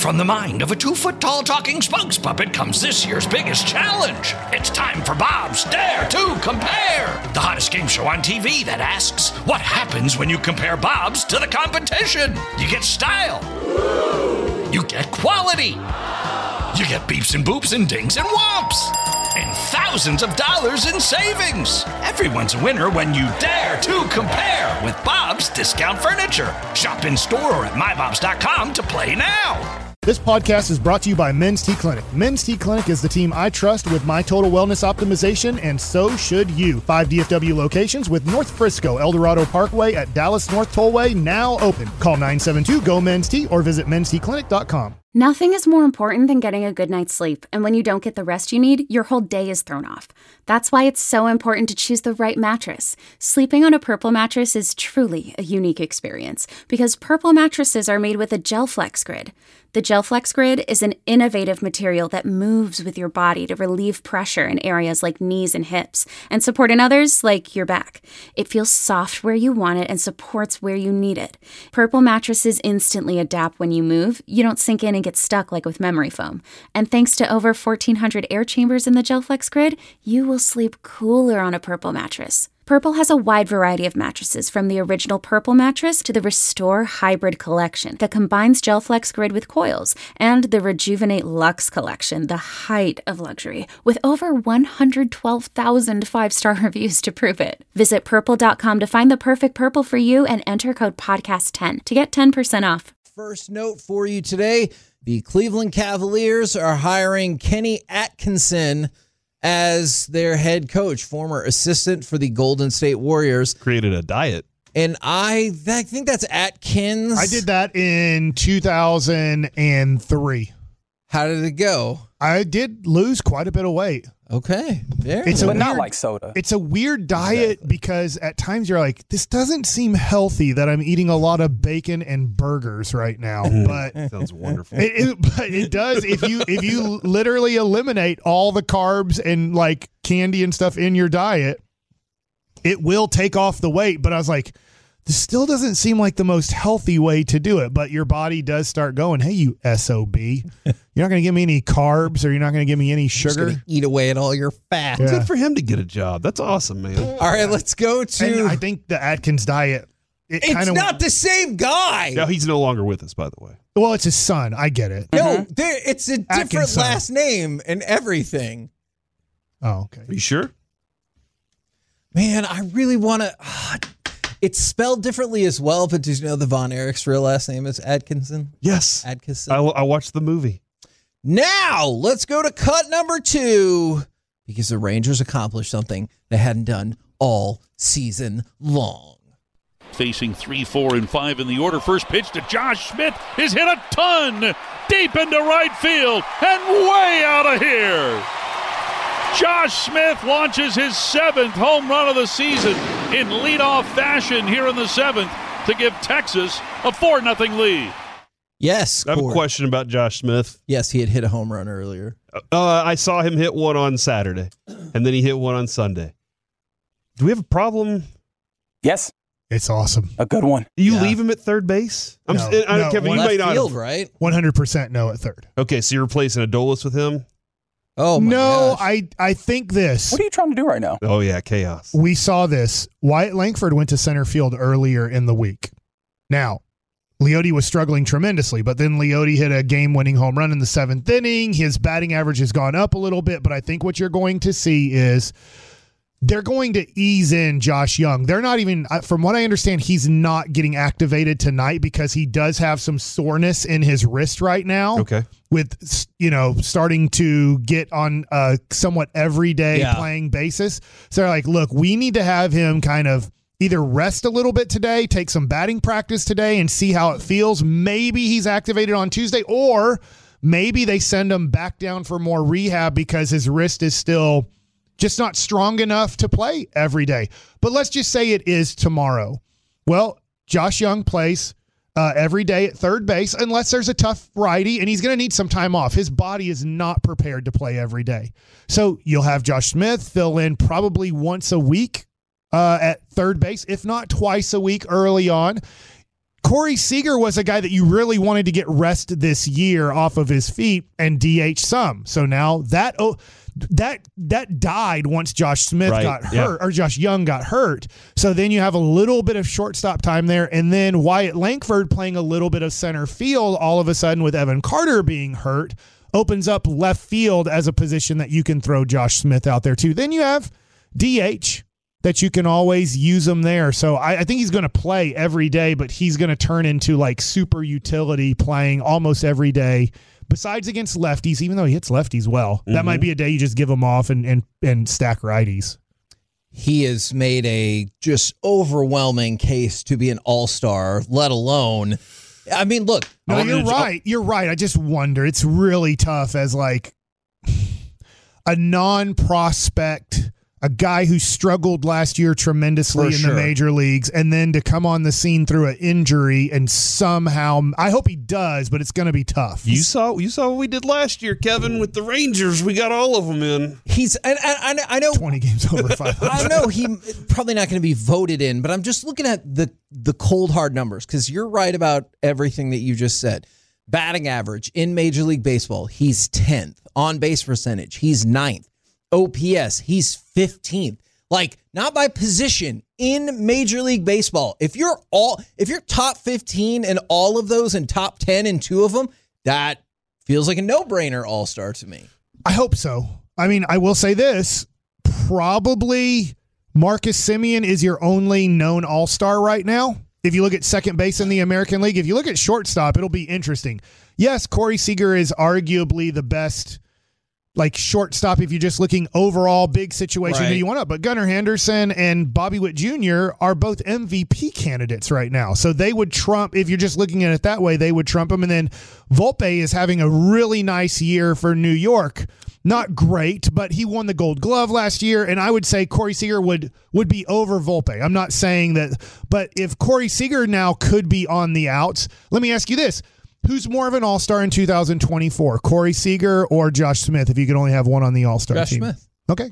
From the mind of a 2-foot-tall talking spokes puppet comes this year's biggest challenge. It's time for Bob's Dare to Compare, the hottest game show on TV that asks, what happens when you compare Bob's to the competition? You get style. You get quality. You get beeps and boops and dings and whomps. And thousands of dollars in savings. Everyone's a winner when you dare to compare with Bob's Discount Furniture. Shop in store or at mybobs.com to play now. This podcast is brought to you by Men's T Clinic. Men's T Clinic is the team I trust with my total wellness optimization, and so should you. 5 DFW locations with North Frisco, El Dorado Parkway at Dallas North Tollway now open. Call 972-GO-MEN'S-T or visit mensteclinic.com. Nothing is more important than getting a good night's sleep, and when you don't get the rest you need, your whole day is thrown off. That's why it's so important to choose the right mattress. Sleeping on a Purple mattress is truly a unique experience because Purple mattresses are made with a GelFlex Grid. The GelFlex Grid is an innovative material that moves with your body to relieve pressure in areas like knees and hips and support in others like your back. It feels soft where you want it and supports where you need it. Purple mattresses instantly adapt when you move. You don't sink in and get stuck like with memory foam. And thanks to over 1,400 air chambers in the GelFlex Grid, you will sleep cooler on a Purple mattress. Purple has a wide variety of mattresses, from the original Purple mattress to the Restore Hybrid collection that combines GelFlex Grid with coils, and the Rejuvenate Luxe collection, the height of luxury, with over 112,000 5-star reviews to prove it. Visit purple.com to find the perfect Purple for you and enter code podcast10 to get 10% off. First note for you today, the Cleveland Cavaliers are hiring Kenny Atkinson as their head coach, former assistant for the Golden State Warriors. Created a diet. And I think that's Atkins. I did that in 2003. How did it go? I did lose quite a bit of weight. Okay. But not like soda. It's a weird diet because at times you're like, this doesn't seem healthy that I'm eating a lot of bacon and burgers right now. But sounds wonderful. But it does. If you literally eliminate all the carbs and like candy and stuff in your diet, it will take off the weight. But I was like, this still doesn't seem like the most healthy way to do it. But your body does start going, hey, you SOB. You're not going to give me any carbs, or you're not going to give me any sugar. You're just gonna eat away at all your fat. Yeah. Good for him to get a job. That's awesome, man. All right, let's go to... And I think the Atkins diet... It's not the same guy. No, he's no longer with us, by the way. Well, it's his son. I get it. No, it's a different Atkins' son. last name and everything. Oh, okay. Are you sure? Man, I really want to... It's spelled differently as well, but did you know the Von Erich's real last name is Atkinson? Yes. Atkinson. I watched the movie. Now, let's go to cut number 2, because the Rangers accomplished something they hadn't done all season long. Facing 3, 4, and 5 in the order. First pitch to Josh Smith is hit a ton deep into right field and way out of here. Josh Smith launches his 7th home run of the season in leadoff fashion here in the 7th to give Texas a 4-0 lead. Yes, I have Corey. a question about Josh Smith. Yes, he had hit a home run earlier. I saw him hit one on Saturday, and then he hit one on Sunday. Do we have a problem? Yes. It's awesome. A good one. Do you leave him at third base? Kevin, you may not. Field, right? 100% no at third. Okay, so you're replacing Adolis with him? Oh, my gosh. I think this. What are you trying to do right now? Oh, yeah, chaos. We saw this. Wyatt Langford went to center field earlier in the week. Now, Leote was struggling tremendously, but then Leote hit a game-winning home run in the 7th inning. His batting average has gone up a little bit, but I think what you're going to see is they're going to ease in Josh Young. They're not even, from what I understand, he's not getting activated tonight because he does have some soreness in his wrist right now. Okay. With, starting to get on a somewhat everyday playing basis. So they're like, look, we need to have him kind of either rest a little bit today, take some batting practice today and see how it feels. Maybe he's activated on Tuesday, or maybe they send him back down for more rehab because his wrist is still just not strong enough to play every day. But let's just say it is tomorrow. Well, Josh Young plays every day at third base unless there's a tough righty, and he's going to need some time off. His body is not prepared to play every day. So you'll have Josh Smith fill in probably once a week at third base, if not twice a week early on. Corey Seager was a guy that you really wanted to get rest this year off of his feet and DH some. So now that died once Josh Smith got hurt, or Josh Young got hurt. So then you have a little bit of shortstop time there, and then Wyatt Langford playing a little bit of center field all of a sudden with Evan Carter being hurt opens up left field as a position that you can throw Josh Smith out there too. Then you have DH that you can always use him there. So I think he's going to play every day, but he's going to turn into like super utility playing almost every day. Besides against lefties, even though he hits lefties well, that might be a day you just give him off and stack righties. He has made a just overwhelming case to be an all-star, let alone, I mean, look. No, you're right. You're right. I just wonder. It's really tough as like a non-prospect, a guy who struggled last year tremendously in the major leagues, and then to come on the scene through an injury and somehow, I hope he does, but it's going to be tough. You saw what we did last year, Kevin, with the Rangers. We got all of them in. And I know 20 games over 500. I know he probably not going to be voted in, but I'm just looking at the cold hard numbers because you're right about everything that you just said. Batting average in Major League Baseball, he's 10th. On base percentage, he's 9th. OPS, he's 15th. Like, not by position in Major League Baseball. If you're top 15 in all of those and top 10 in 2 of them, that feels like a no-brainer all-star to me. I hope so. I mean, I will say this. Probably Marcus Semien is your only known all-star right now. If you look at second base in the American League, if you look at shortstop, it'll be interesting. Yes, Corey Seager is arguably the best like shortstop if you're just looking overall big situation who you want up. But Gunnar Henderson and Bobby Witt Jr. are both MVP candidates right now. So they would trump, if you're just looking at it that way, they would trump him. And then Volpe is having a really nice year for New York. Not great, but he won the Gold Glove last year. And I would say Corey Seager would be over Volpe. I'm not saying that, but if Corey Seager now could be on the outs, let me ask you this. Who's more of an all-star in 2024, Corey Seager or Josh Smith, if you could only have one on the all-star team? Josh Smith. Okay.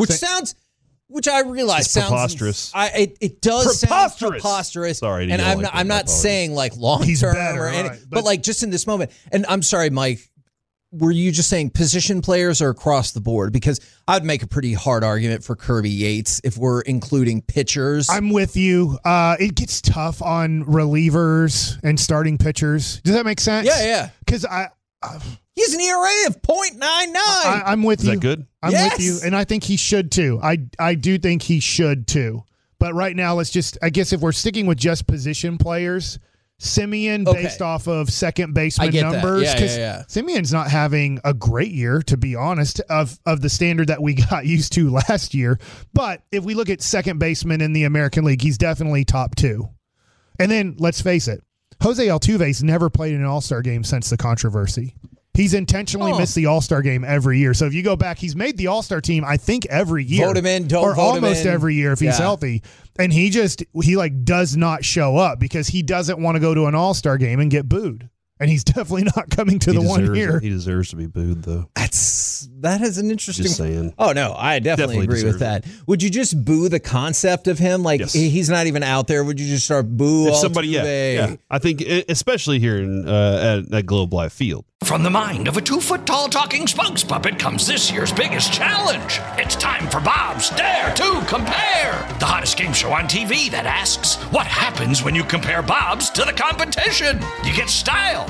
Which I realize sounds preposterous. It does sound preposterous. Sorry, and I'm not saying like long-term or anything, right, but like just in this moment. And I'm sorry, Mike, were you just saying position players or across the board? Because I'd make a pretty hard argument for Kirby Yates if we're including pitchers. I'm with you. It gets tough on relievers and starting pitchers. Does that make sense? Yeah. Because he's an ERA of .99. I'm with you. Is that good? I'm with you, and I think he should too. I do think he should too. But right now, let's just, I guess if we're sticking with just position players, Semien based off of second baseman numbers. Yeah. Simeon's not having a great year, to be honest, of the standard that we got used to last year. But if we look at second baseman in the American League, he's definitely top 2. And then let's face it, Jose Altuve's never played in an All-Star game since the controversy. He's intentionally missed the All-Star game every year. So if you go back, he's made the All-Star team, I think, every year. Vote him in, don't or vote him in. almost every year if he's healthy. And he does not show up because he doesn't want to go to an All-Star game and get booed. And he's definitely not coming to the one here. He deserves to be booed, though. That is an interesting. Just saying. Oh no, I definitely agree with that. Would you just boo the concept of him? Like he's not even out there. Would you just start boo? If somebody, yeah. I think especially here in at Globe Life Field. From the mind of a 2-foot-tall talking spokes puppet comes this year's biggest challenge. It's time for Bob's Dare to Compare, the hottest game show on TV that asks, what happens when you compare Bob's to the competition? You get style.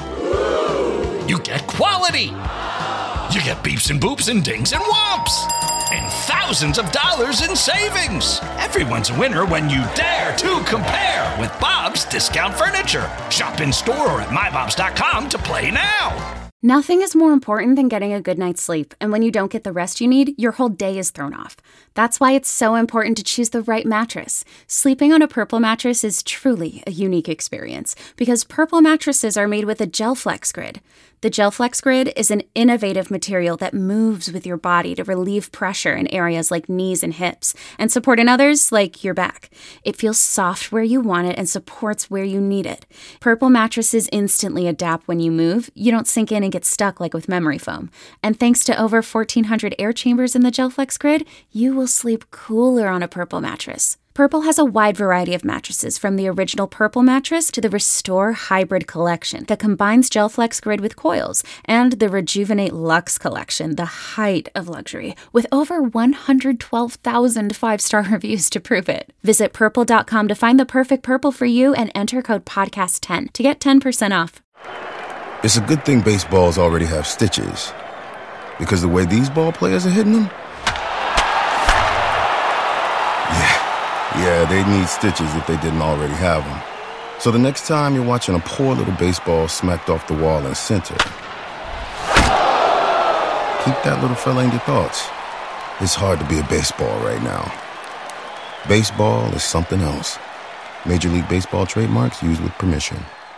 You get quality. You get beeps and boops and dings and whomps. And thousands of dollars in savings. Everyone's a winner when you dare to compare with Bob's Discount Furniture. Shop in store or at mybobs.com to play now. Nothing is more important than getting a good night's sleep, and when you don't get the rest you need, your whole day is thrown off. That's why it's so important to choose the right mattress. Sleeping on a Purple mattress is truly a unique experience because Purple mattresses are made with a GelFlex Grid. The GelFlex Grid is an innovative material that moves with your body to relieve pressure in areas like knees and hips and support in others like your back. It feels soft where you want it and supports where you need it. Purple mattresses instantly adapt when you move. You don't sink in and get stuck like with memory foam. And thanks to over 1,400 air chambers in the GelFlex Grid, you will sleep cooler on a Purple mattress. Purple has a wide variety of mattresses, from the original Purple mattress to the Restore Hybrid collection that combines GelFlex Grid with coils, and the Rejuvenate Luxe collection, the height of luxury, with over 112,000 five-star reviews to prove it. Visit Purple.com to find the perfect Purple for you and enter code PODCAST10 to get 10% off. It's a good thing baseballs already have stitches, because the way these ball players are hitting them, yeah, they need stitches if they didn't already have them. So the next time you're watching a poor little baseball smacked off the wall in center, keep that little fella in your thoughts. It's hard to be a baseball right now. Baseball is something else. Major League Baseball trademarks used with permission.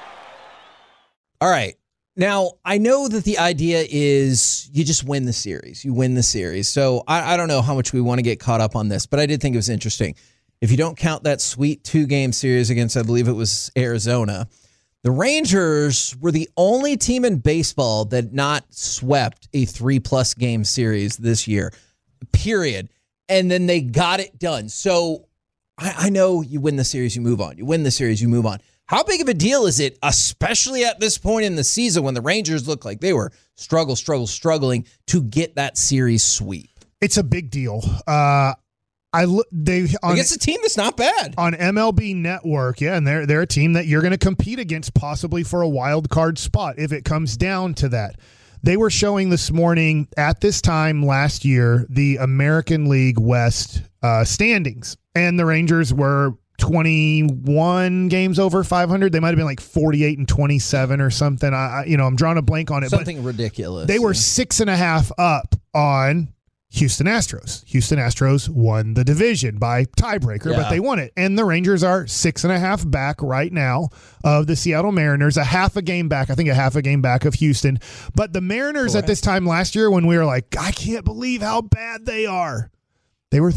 All right. Now, I know that the idea is you just win the series. You win the series. So I don't know how much we want to get caught up on this, but I did think it was interesting. If you don't count that sweet 2-game series against, I believe it was Arizona, the Rangers were the only team in baseball that not swept a 3+ game series this year, period. And then they got it done. So I know you win the series, you move on. You win the series, you move on. How big of a deal is it, especially at this point in the season when the Rangers look like they were struggling to get that series sweep? It's a big deal. Against a team that's not bad on MLB Network, yeah, and they're a team that you're going to compete against possibly for a wild card spot if it comes down to that. They were showing this morning at this time last year the American League West standings, and the Rangers were 21 games over 500. They might have been like 48-27 or something. I'm drawing a blank on it. Something ridiculous. They were 6.5 up on Houston Astros. Houston Astros won the division by tiebreaker, but they won it. And the Rangers are 6.5 back right now of the Seattle Mariners, a half a game back of Houston. But the Mariners at this time last year, when we were like, I can't believe how bad they are, they were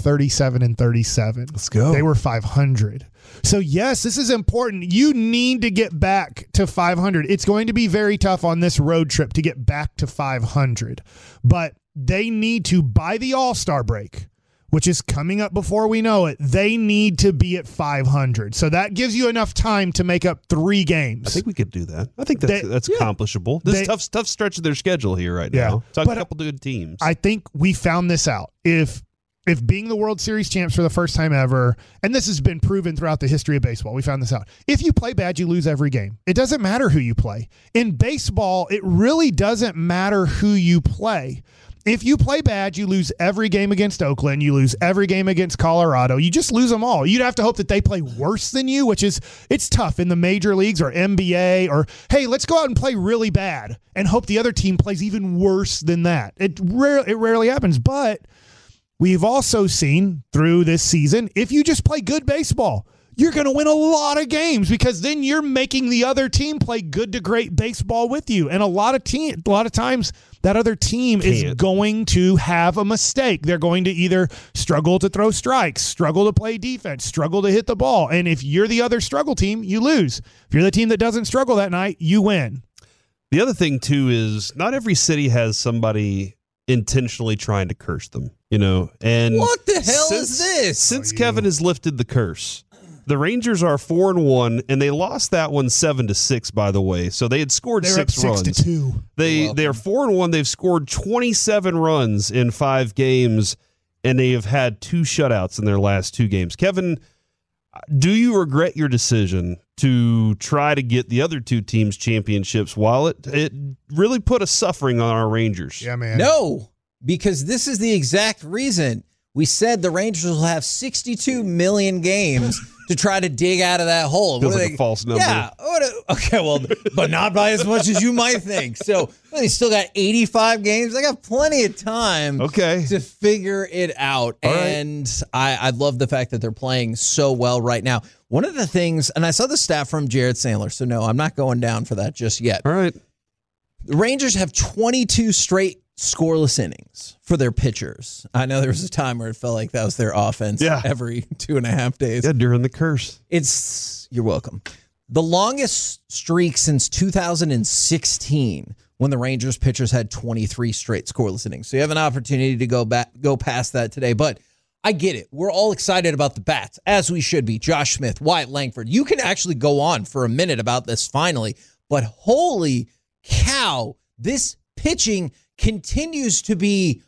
37-37. Let's go. They were 500. So, yes, this is important. You need to get back to 500. It's going to be very tough on this road trip to get back to 500. But they need to, by the All-Star break, which is coming up before we know it, they need to be at 500. So that gives you enough time to make up 3 games. I think we could do that. I think that's accomplishable. This is tough stretch of their schedule here right now. Talk a couple good teams. I think we found this out. If being the World Series champs for the first time ever, and this has been proven throughout the history of baseball, we found this out. If you play bad, you lose every game. It doesn't matter who you play. In baseball, it really doesn't matter who you play. If you play bad, you lose every game against Oakland. You lose every game against Colorado. You just lose them all. You'd have to hope that they play worse than you, it's tough in the major leagues or NBA, or, hey, let's go out and play really bad and hope the other team plays even worse than that. It rarely happens, but we've also seen through this season, if you just play good baseball, you're going to win a lot of games because then you're making the other team play good to great baseball with you. And a lot of times that other team is going to have a mistake. They're going to either struggle to throw strikes, struggle to play defense, struggle to hit the ball. And if you're the other struggle team, you lose. If you're the team that doesn't struggle that night, you win. The other thing, too, is not every city has somebody intentionally trying to curse them, and what the hell is this? Since Kevin has lifted the curse, the Rangers are 4-1, and they lost that one 7-6, by the way. So they had scored 6 runs. 6-2. They are 4-1. They've scored 27 runs in 5 games, and they have had 2 shutouts in their last 2 games. Kevin, do you regret your decision to try to get the other 2 teams championships while it really put a suffering on our Rangers? Yeah, man. No, because this is the exact reason. We said the Rangers will have 62 million games to try to dig out of that hole. Feels like a false number. Yeah. Okay, well, but not by as much as you might think. So they still got 85 games. They got plenty of time to figure it out. All and right. I love the fact that they're playing so well right now. One of the things, and I saw the stat from Jared Sandler, so no, I'm not going down for that just yet. All right. The Rangers have 22 straight scoreless innings for their pitchers. I know there was a time where it felt like that was their offense every 2.5 days. Yeah, during the curse. You're welcome. The longest streak since 2016 when the Rangers pitchers had 23 straight scoreless innings. So you have an opportunity to go past that today. But I get it. We're all excited about the bats, as we should be. Josh Smith, Wyatt Langford. You can actually go on for a minute about this finally, but holy cow, this pitching continues to be,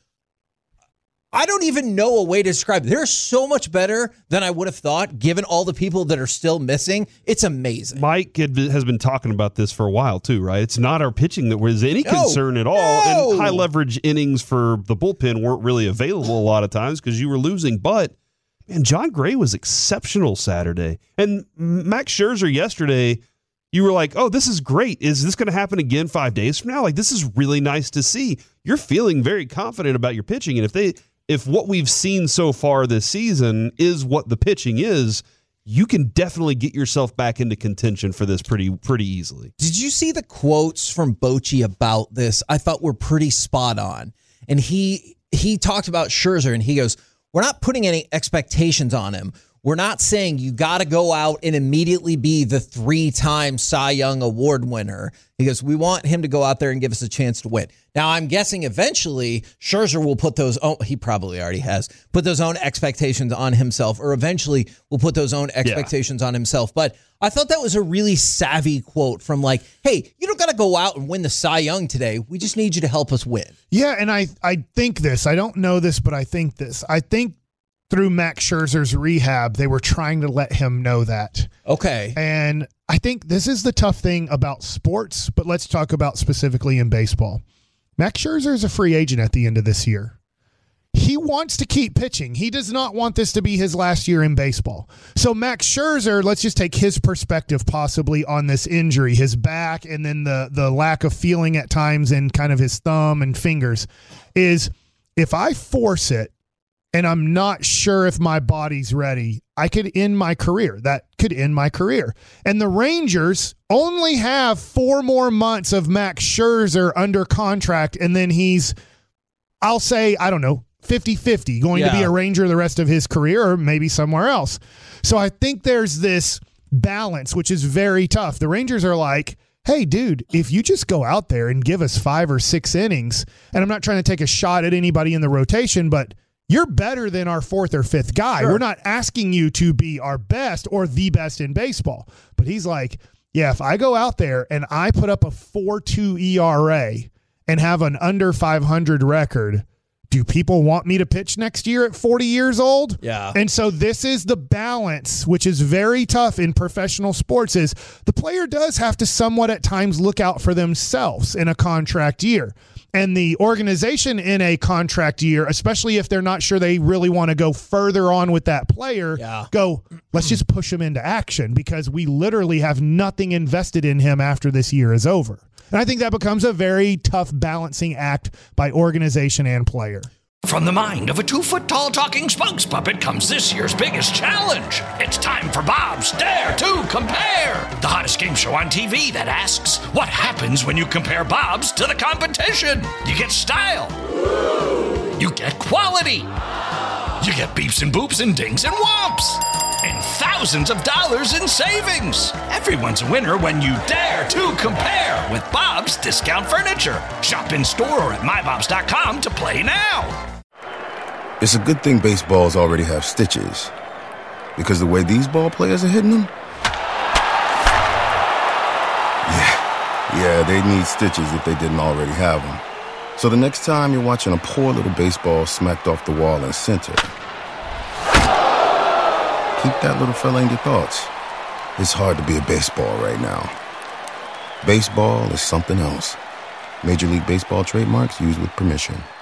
I don't even know a way to describe it. They're so much better than I would have thought, given all the people that are still missing. It's amazing. Mike has been talking about this for a while, too, right? It's not our pitching that was any concern at all. No. And high-leverage innings for the bullpen weren't really available a lot of times because you were losing. But, man, John Gray was exceptional Saturday. And Max Scherzer yesterday, you were like, oh, this is great. Is this going to happen again 5 days from now? Like, this is really nice to see. You're feeling very confident about your pitching. And if what we've seen so far this season is what the pitching is, you can definitely get yourself back into contention for this pretty easily. Did you see the quotes from Bochy about this? I thought were pretty spot on. And he talked about Scherzer, and he goes, we're not putting any expectations on him. We're not saying you got to go out and immediately be the 3-time Cy Young Award winner. He goes, we want him to go out there and give us a chance to win. Now, I'm guessing eventually Scherzer will put he probably already has, put those own expectations on himself, or eventually will put those own expectations on himself. But I thought that was a really savvy quote from like, hey, you don't got to go out and win the Cy Young today. We just need you to help us win. Yeah, and I think this. I don't know this, but I think this. I think through Max Scherzer's rehab, they were trying to let him know that. Okay. And I think this is the tough thing about sports, but let's talk about specifically in baseball. Max Scherzer is a free agent at the end of this year. He wants to keep pitching. He does not want this to be his last year in baseball. So Max Scherzer, let's just take his perspective possibly on this injury, his back, and then the lack of feeling at times in kind of his thumb and fingers, is if I force it, and I'm not sure if my body's ready, I could end my career. That could end my career. And the Rangers only have 4 more months of Max Scherzer under contract, and then he's, I'll say, I don't know, 50-50, going to be a Ranger the rest of his career or maybe somewhere else. So I think there's this balance, which is very tough. The Rangers are like, hey, dude, if you just go out there and give us 5 or 6 innings, and I'm not trying to take a shot at anybody in the rotation, but you're better than our 4th or 5th guy. Sure. We're not asking you to be our best or the best in baseball. But he's like, yeah, if I go out there and I put up a 4.2 ERA and have an under 500 record, do people want me to pitch next year at 40 years old? Yeah. And so this is the balance, which is very tough in professional sports, is the player does have to somewhat at times look out for themselves in a contract year. And the organization in a contract year, especially if they're not sure they really want to go further on with that player, go, let's just push him into action because we literally have nothing invested in him after this year is over. And I think that becomes a very tough balancing act by organization and player. From the mind of a 2-foot-tall talking spokes puppet comes this year's biggest challenge. It's time for Bob's Dare to Compare, the hottest game show on TV that asks, what happens when you compare Bob's to the competition? You get style. You get quality. You get beeps and boops and dings and whomps. And thousands of dollars in savings. Everyone's a winner when you dare to compare with Bob's Discount Furniture. Shop in store or at mybobs.com to play now. It's a good thing baseballs already have stitches. Because the way these ball players are hitting them? Yeah, they'd need stitches if they didn't already have them. So the next time you're watching a poor little baseball smacked off the wall in center, keep that little fella in your thoughts. It's hard to be a baseball right now. Baseball is something else. Major League Baseball trademarks used with permission.